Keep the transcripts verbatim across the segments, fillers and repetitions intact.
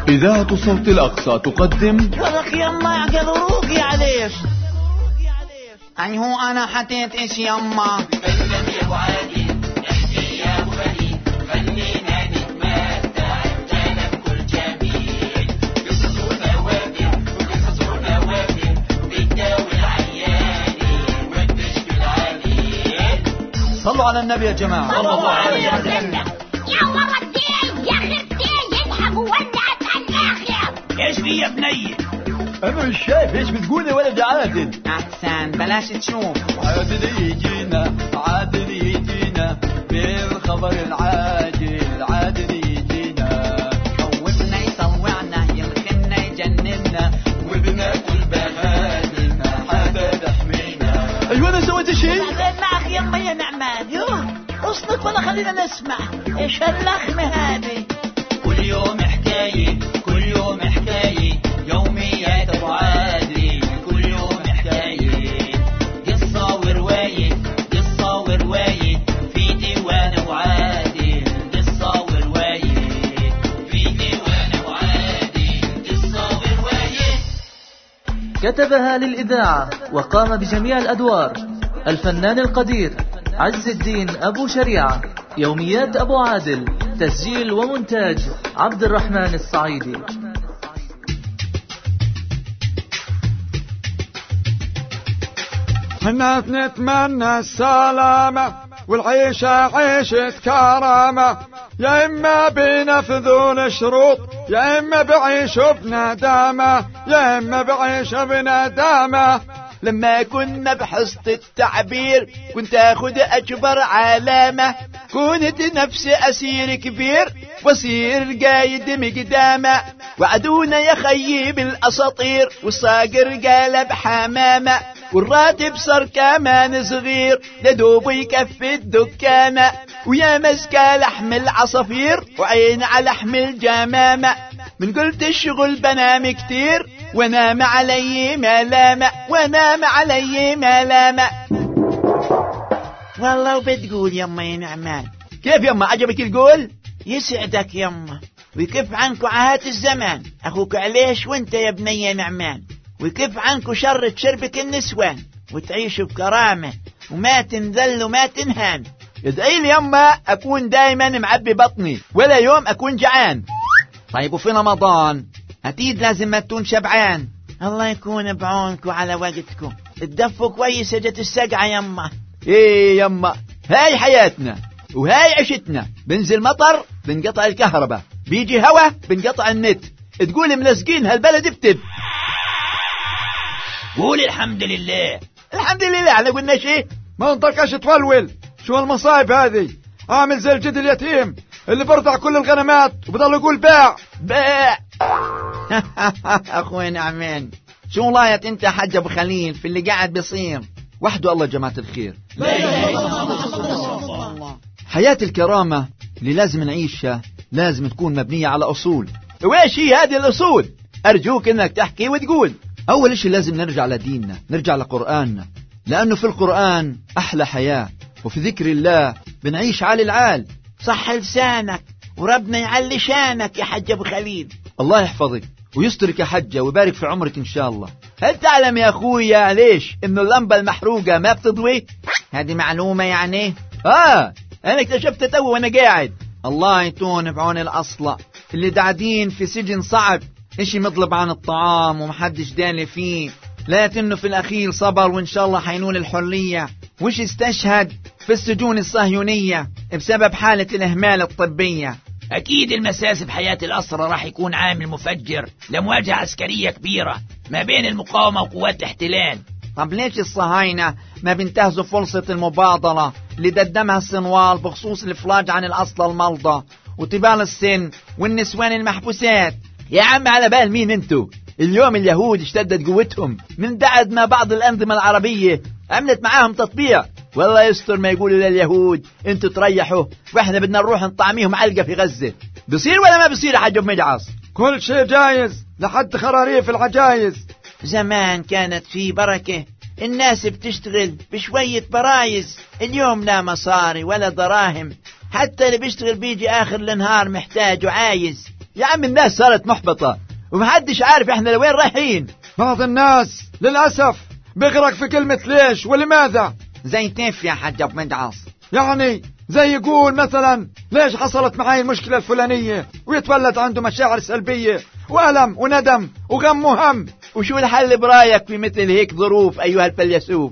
إذاعة صوت الأقصى تقدم ولك يما يعقل روقي عليش. يعني هو أنا حطيت إيش يما فنان يا أبو عادل احكي يا أبو غني خلينا نتمتع بكلام كل جميل قصص ونوادر وقصص ونوادر وبتداوي العياني وبتشفي العليل. صلوا على النبي يا جماعة. صلى الله عليه وسلم. يا ورا الدين يا خرتين يذهب ولعت الآخر. ايش في يا بني؟ أنا مش شايف إيش بتقول يا ولد عادل. أحسن بلاش تشوف. عادل يجينا عادل يجينا بالخبر العاجل عادل يجينا خوفنا يطوعنا يلخنا يجننا وبناكل بهادلنا حاجة تحمينا. أيوة أنا سويت شيء؟ معك يما يا نعمان. يوه اصلك ولا خلينا نسمع ايش هاللخمة هذه. كل يوم حكاية كل يوم حكاية يوميات أبو عادل كل يوم حكاية قصة ورواية قصة ورواية في ديوان أبو عادل قصة ورواية في ديوان أبو عادل قصة ورواية. كتبها للإذاعة وقام بجميع الأدوار الفنان القدير عز الدين أبو شريعة. يوميات أبو عادل، تسجيل ومونتاج عبد الرحمن الصعيدي. الناس نتمنى السلامة والعيشة عيشة كرامة، يا إما بينفذون الشروط يا إما بعيشوا بندامة يا إما بعيشوا بندامة. لما كنا بحصة التعبير كنت اخد اكبر علامة، كنت نفسي اسير كبير وصير قايد مقدامة، وعدونا يا خيي بالاساطير والصاقر قالب حمامة، والراتب صار كمان صغير لدوب يكفي الدكانة، ويا مسكى لحم العصافير وعين على لحم الجمامة، من قلت الشغل بنام كتير ونام علي ملامة ونام علي ملامة. والله وبتقول يما يا نعمان. كيف يما عجبك القول؟ يسعدك يما ويكف عنكو عهات الزمان اخوك عليش وانت يا بني يا نعمان، ويكف عنكو شر شربك النسوان وتعيشوا بكرامة وما تنذل وما تنهان. ادعي لي يما اكون دايما معبي بطني ولا يوم اكون جعان. طيب وفي رمضان اكيد لازم ما تكون شبعان. الله يكون بعونكم على وقتكم، تدفوا كويس جت السقعة يما. ايه يما هاي حياتنا وهاي عشتنا، بنزل مطر بنقطع الكهرباء، بيجي هوا بنقطع النت، تقول ملزقين هالبلد بتب. قول الحمد لله. الحمد لله احنا قلنا شيء؟ ما انطقش تولول. شو المصايب هذه؟ عامل زي الجد اليتيم اللي برضع كل الغنمات وبضل يقول باع باع. اخوي نعمان شو لايت انت حج ابو خليل في اللي قاعد بيصير وحده الله جماعة الخير. حياة الكرامة اللي لازم نعيشها لازم تكون مبنية على أصول. وإيش هي هذه الأصول؟ أرجوك إنك تحكي وتقول. أول إشي لازم نرجع لديننا، نرجع لقرآننا، لأنه في القرآن أحلى حياة، وفي ذكر الله بنعيش عال العال. صح لسانك وربنا يعلي شانك يا حج ابو خليل. الله يحفظك ويسترك يا حجة ويبارك في عمرك إن شاء الله. هل تعلم يا أخويا ليش إنه اللمبة المحروقة ما بتضوي؟ هذه معلومة يعني؟ آه أنا اكتشفت تو وأنا قاعد. الله يتون بعون الأصلة اللي قاعدين في سجن صعب، إشي مطلب عن الطعام ومحدش دالي فيه، لكنه في الأخير صبر وإن شاء الله حينول الحرية، وش استشهد في السجون الصهيونية بسبب حالة الإهمال الطبية. أكيد المساس بحياة الأسرى راح يكون عامل مفجر لمواجهة عسكرية كبيرة ما بين المقاومة وقوات الاحتلال. طب ليش الصهاينة ما بينتهزوا فرصة المبادرة اللي قدمها السنوال بخصوص الإفراج عن الأصل الملضى وطبال السن والنسوان المحبوسات؟ يا عم على بال مين انتو؟ اليوم اليهود اشتدت قوتهم من بعد ما بعض الأنظمة العربية عملت معاهم تطبيع. والله يستر ما يقولوا لليهود انتوا تريحوا واحنا بدنا نروح نطعميهم علقة في غزة. بصير ولا ما بصير يا حاج ابو مجعص؟ كل شيء جايز لحد خراريف العجايز. زمان كانت في بركة، الناس بتشتغل بشوية برايز. اليوم لا مصاري ولا دراهم، حتى اللي بيشتغل بيجي آخر النهار محتاج وعايز. يا عم الناس صارت محبطة ومحدش عارف احنا لوين رايحين. بعض الناس للأسف بيغرق في كلمة ليش ولماذا. زي كيف يا حاج أبو مدعص؟ يعني زي يقول مثلا ليش حصلت معي المشكلة الفلانية، ويتولد عنده مشاعر سلبية وألم وندم وغم وهم. وشو الحل برايك في مثل هيك ظروف أيها الفيلسوف؟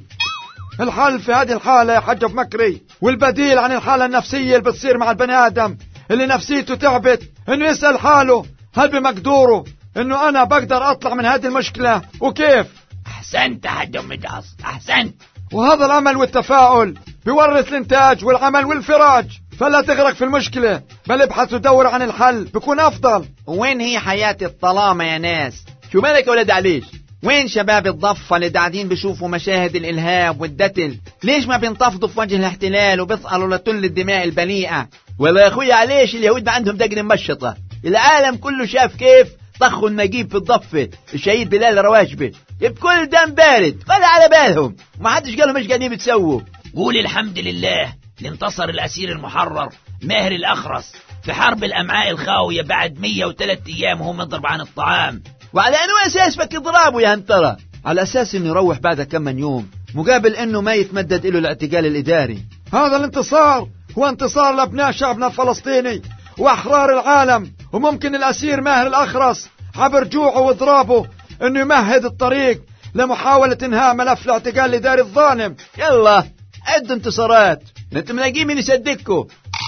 الحل في هذه الحالة يا حاج أبو مكري، والبديل عن الحالة النفسية اللي بتصير مع البني آدم اللي نفسيته تعبت، انه يسأل حاله هل بمقدوره انه انا بقدر اطلع من هذه المشكلة وكيف. احسنت يا حاج أبو مدعص، احسنت. وهذا الامل والتفاؤل بيورث الانتاج والعمل والفراج. فلا تغرق في المشكلة، بل ابحث ودور عن الحل بيكون افضل. وين هي حياة الظلامة يا ناس؟ شو مالك يا ولد عليش؟ وين شباب الضفة اللي قاعدين بيشوفوا مشاهد الإلهاب والدتل؟ ليش ما بينتفضوا في وجه الاحتلال وبيثقلوا لتل الدماء البليئة؟ والله يا أخوي عليش اليهود ما عندهم دقن مشطة. العالم كله شاف كيف طخوا النجيب في الضفة الشهيد بلال رواجبة بكل دم بارد ولا على بالهم، ما حدش قالهم ايش قاعدين بتسووا. قول الحمد لله لانتصر الأسير المحرر ماهر الأخرس في حرب الأمعاء الخاوية بعد مية وثلاثة أيام وهو مضرب عن الطعام. وعلى أنه أساس فك ضرابه يا هنترى؟ على أساس إنه يروح بعد كم من يوم مقابل إنه ما يتمدد له الاعتقال الإداري. هذا الانتصار هو انتصار لأبناء شعبنا الفلسطيني وأحرار العالم. وممكن الأسير ماهر الأخرس عبر جوعه وضرابه إنه يمهد الطريق لمحاولة إنهاء ملف الاعتقال الإداري الظالم. يلا عدوا انتصارات، انتم ملاقين من يصدقكم.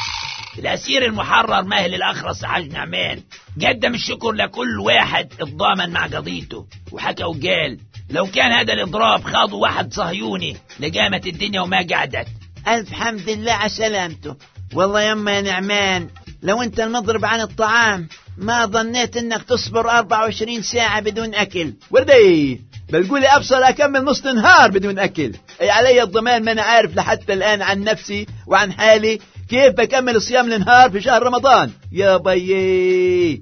الأسير المحرر ماهر الأخرس حاج نعمان قدم الشكر لكل واحد اتضامن مع قضيته، وحكى وقال لو كان هذا الإضراب خاضه واحد صهيوني لقامت الدنيا وما قعدت. ألف حمد لله على سلامته. والله يما يا نعمان لو انت المضرب عن الطعام ما ظنيت انك تصبر أربعة وعشرين ساعة بدون أكل. وردي بلقولي أبصر أكمل نص نهار بدون أكل. أي علي الضمان، ما أنا عارف لحتى الآن عن نفسي وعن حالي كيف بكمل الصيام النهار في شهر رمضان. يا بيي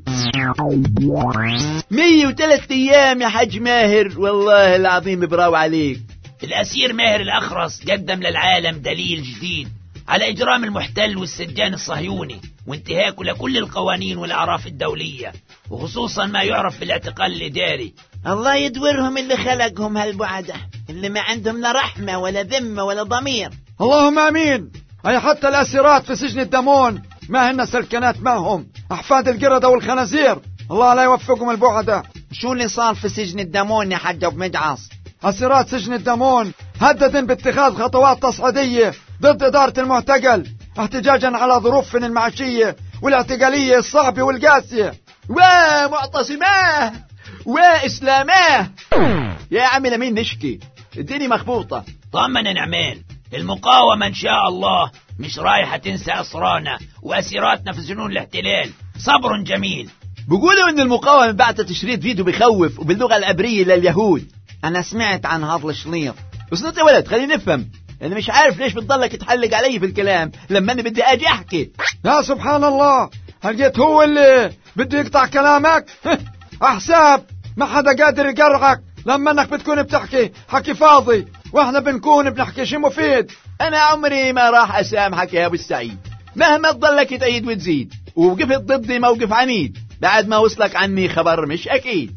مية وثلاث أيام يا حج ماهر، والله العظيم براو عليك. الأسير ماهر الأخرس قدم للعالم دليل جديد على إجرام المحتل والسجان الصهيوني وانتهاكه لكل القوانين والأعراف الدولية، وخصوصا ما يعرف بالاعتقال الإداري. الله يدورهم اللي خلقهم هالبعدة اللي ما عندهم لا رحمة ولا ذمة ولا ضمير. اللهم آمين. أي حتى الأسيرات في سجن الدمون ما هن سلكنات معهم أحفاد القردة والخنازير، الله لا يوفقهم البعدة. شو اللي صار في سجن الدمون يا حاج أبو مدعص؟ أسيرات سجن الدمون هددن باتخاذ خطوات تصعيدية ضد إدارة المعتقل احتجاجا على ظروفهم المعيشية والاعتقالية الصعبة والقاسية. ومعتصماه وإسلاماه يا عمي لمين نشكي؟ الدنيا مخبوطة. طمنا نعمان، المقاومة إن شاء الله مش رايحة تنسى أسرانا وأسيراتنا في سجون الاحتلال. صبر جميل. بيقولوا إن المقاومة بعتت تشريط فيديو بخوف وباللغة العبرية لليهود. أنا سمعت عن هذا الشليط. اسنط يا ولد خليني نفهم. أنا مش عارف ليش بتضلك تحلق علي في الكلام لما أنا بدي أجي أحكي. يا سبحان الله، هلقيت هو اللي بده يقطع كلامك؟ أحساب ما حدا قادر يقرعك لما أنك بتكون بتحكي حكي فاضي وإحنا بنكون بنحكي شي مفيد. أنا عمري ما راح أسامحك يا أبو السعيد مهما تضلك تأيد وتزيد، ووقفت ضدي موقف عنيد بعد ما وصلك عني خبر مش أكيد.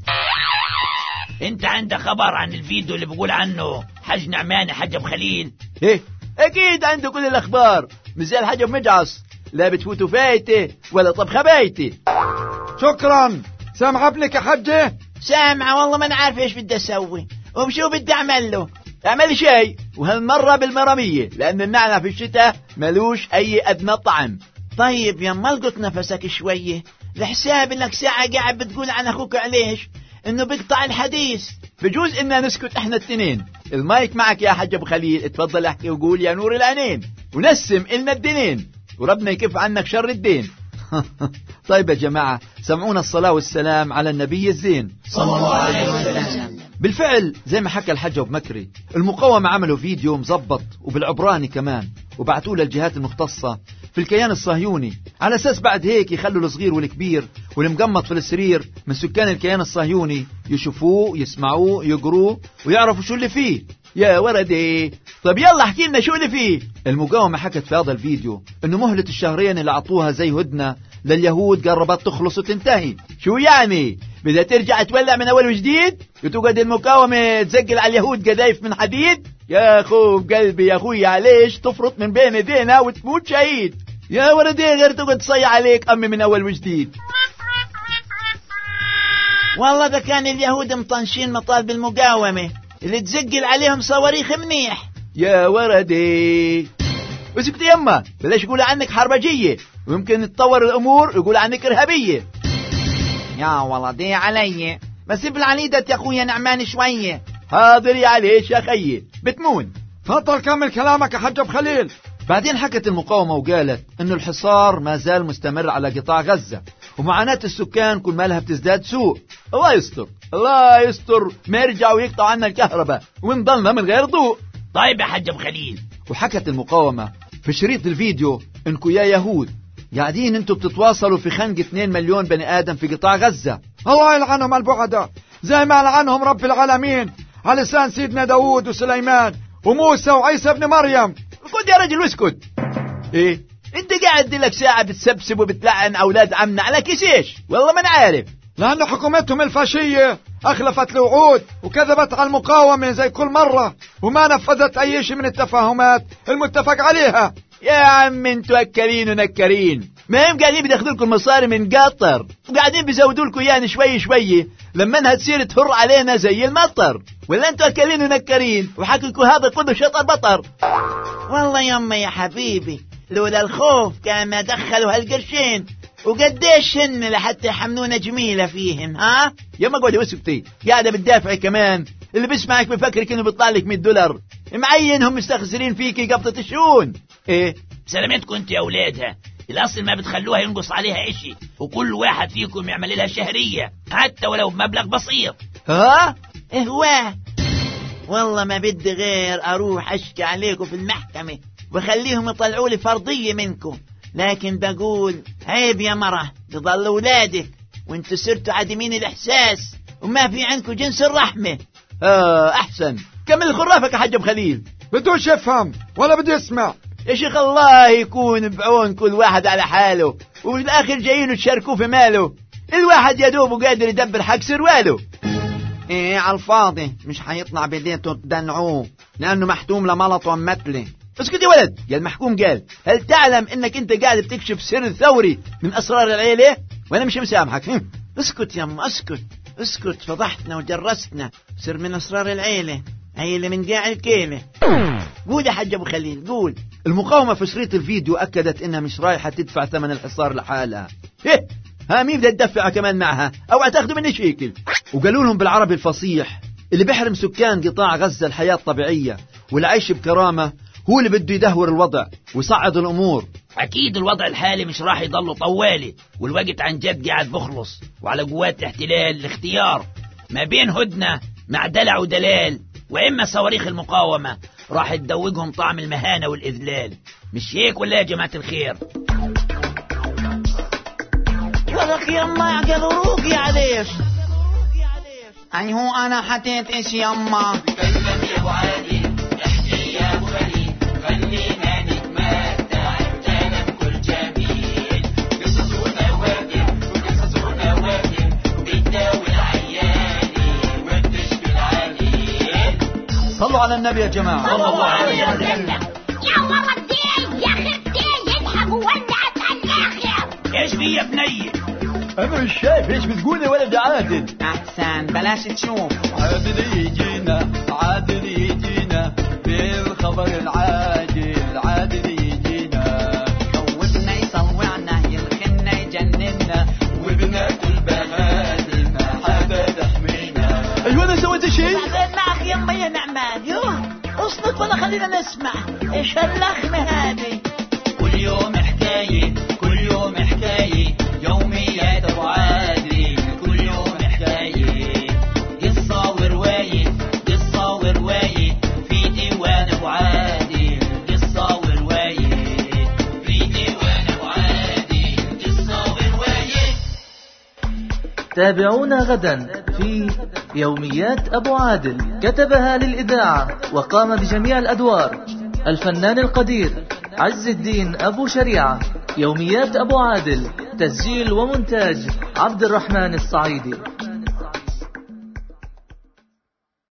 انت عندك خبر عن الفيديو اللي بقول عنه حج نعمان حج أبو خليل؟ ايه اكيد عنده كل الاخبار، مش زي الحاج أبو مدعص لا بتفوتوا فايته ولا طبخه بايته. شكرا. سامع ابنك يا حجه؟ سامعة والله ما انا عارف ايش بدي اسوي وبشو بدي اعمل له. اعمل شيء وهالمره بالمراميه، لان النعنع في الشتاء ملوش اي ادنى طعم. طيب يما القط نفسك شويه، لحساب انك ساعه قاعد بتقول عن اخوك عليش انه بيقطع الحديث. بجوز اننا نسكت احنا التنين. المايك معك يا حاج ابو خليل، اتفضل احكي وقول يا نور العينين ونسم إلنا الدينين وربنا يكف عنك شر الدين. طيب يا جماعة سمعونا الصلاة والسلام على النبي الزين صلى الله عليه وسلم. بالفعل زي ما حكى الحاج أبو مكري، المقاومة عملوا فيديو مزبط وبالعبراني كمان وبعتوه للجهات المختصة في الكيان الصهيوني على أساس بعد هيك يخلوا الصغير والكبير والمقمط في السرير من سكان الكيان الصهيوني يشوفوه يسمعوه يقروه ويعرفوا شو اللي فيه. يا وردي. طب يلا احكي لنا شو اللي فيه. المقاومة حكت في هذا الفيديو انه مهلة الشهرين اللي عطوها زي هدنة لليهود قربت تخلص وتنتهي. شو يعني بدها ترجع تولع من اول وجديد وتقعد المقاومة تزقل على اليهود قذايف من حديد؟ يا اخو قلبي يا اخوي، عليش تفرط من بين ايدينا وتموت شهيد؟ يا ولدي غير تقعد تصيح عليك امي من اول وجديد. والله ده كان اليهود مطنشين مطالب المقاومة اللي تزقل عليهم صواريخ منيح. يا وردي اسكت يما، بلاش يقول عنك حربجية ويمكن تطور الامور يقول عنك ارهابية. يا ولدي علي بس بالعنيدة يا اخويا نعمان شوية. حاضر يا عليش يا خيي بتمون. تفضل كمل كلامك يا حج ابو خليل. بعدين حكت المقاومة وقالت انه الحصار ما زال مستمر على قطاع غزة ومعاناة السكان كل مالها بتزداد سوء. الله يستر الله يستر ما يرجعوا يقطعوا عنا الكهرباء ونضلنا من غير ضوء. طيب يا حج ابو خليل. وحكت المقاومة في شريط الفيديو انكم يا يهود قاعدين انتم بتتواصلوا في خنق اثنين مليون بني ادم في قطاع غزة. الله يلعنهم البعداء زي ما لعنهم رب العالمين على لسان سيدنا داود وسليمان وموسى وعيسى ابن مريم. اسكت يا رجل اسكت. ايه انت قاعد لك ساعة بتسبسب وبتلعن اولاد عمنا على كيس ايش؟ والله ما انا عارف. لأن حكومتهم الفاشية أخلفت الوعود وكذبت على المقاومة زي كل مرة وما نفذت أي شيء من التفاهمات المتفق عليها. يا عم انتوا أكلين ونكرين، ما هم قاعدين بيدخلوا لكم مصاري من قطر وقاعدين بيزودوا لكم يعني شوي شوي لما انها تصير تهر علينا زي المطر. ولا انتوا أكلين ونكرين وحكيكم هذا كله شطر بطر؟ والله يما يا حبيبي لولا الخوف كان ما دخلوا هالقرشين وقديش هن لحتى يحملونا جميلة فيهم. ها يما قولي وسكتي قاعدة بتدافعي كمان. اللي بيسمعك بفكرك انه بيطلع لك مية دولار معينهم مستخسرين فيكي قبضة الشؤون. ايه سلامتكم انت يا اولادها، الاصل ما بتخلوها ينقص عليها اشي وكل واحد فيكم يعمل لها شهرية حتى ولو بمبلغ بسيط. ها اهواه والله ما بدي غير اروح اشكي عليكم في المحكمة وخليهم يطلعوا لي فرضية منكم، لكن بقول عيب يا مرة تضل اولادك وانتوا صرتوا عدمين الاحساس وما في عندكم جنس الرحمة. اه احسن كمل خرافك يا حج ابو خليل. بدوش يفهم ولا بده يسمع. يا شيخ الله يكون بعون كل واحد على حاله وفي الاخر جايين تشاركوه في ماله. الواحد يا دوب قادر يدبر حق سرواله. ايه على الفاضي مش حيطلع بديته تدنعوه لانه محتوم لملط ومثله. اسكت يا ولد يا المحكوم قال هل تعلم انك انت قاعد بتكشف سر ثوري من اسرار العيلة وانا مش مسامحك؟ اسكت يا ام اسكت اسكت فضحتنا وجرستنا سر من اسرار العيلة عيلة من قاع الكيلة. قول يا حج ابو خليل قول. المقاومة في شريط الفيديو اكدت انها مش رايحة تدفع ثمن الحصار لحالها. ايه ها مين بدها تدفع كمان معها او هتاخذوا مني شيكل؟ وقالوا لهم بالعربي الفصيح اللي بيحرم سكان قطاع غزة الحياة الطبيعية والعيش بكرامة هو اللي بده يدهور الوضع ويصعد الأمور. أكيد الوضع الحالي مش راح يضل طوالي والوقت عن جد قاعد بخلص وعلى قوات الاحتلال الاختيار ما بين هدنة مع دلع ودلال وإما صواريخ المقاومة راح تدوقهم طعم المهانة والإذلال. مش هيك ولا يا جماعة الخير؟ ولك يما يعقلوا روقي عليش. أي هو أنا حتيت إيش يما تكلم يا أبو عادل احكي يا أبو خليل خلينا نتمتع بكلام كل جميل. قصص ونواجد وقصص ونواجد بتداوي العيالي وبتشفي العليل. صلوا على النبي يا جماعة. صلى الله عليه وسلم. يا ولدي يا خرتي يذهب ولعت الآخر. ايش في يا بني؟ انا مش شايف ايش بتقول يا ولد عادل. أحسن بلاش تشوف. عادل يجينا عادل يجينا بالخبر العاجل عادل يجينا خوفنا يصوعنا يلخنا يجننا وبناكل بهادي ما حدا تحمينا. ايوه انا سويت شيء؟ بعدين معك يما يا نعمان. يوه اصلك ولا خلينا نسمع ايش هاللخمة هذه. كل يوم حكاية كل يوم حكاية يوميات ابو عادل كل يوم حكاية قصة ورواية قصة ورواية في ديوان ابو عادل قصة ورواية في ديوان ابو عادل قصة ورواية. تابعونا غدا في يوميات أبو عادل، كتبها للإذاعة وقام بجميع الأدوار الفنان القدير عز الدين أبو شريعة. يوميات أبو عادل، تسجيل ومونتاج عبد الرحمن الصعيدي.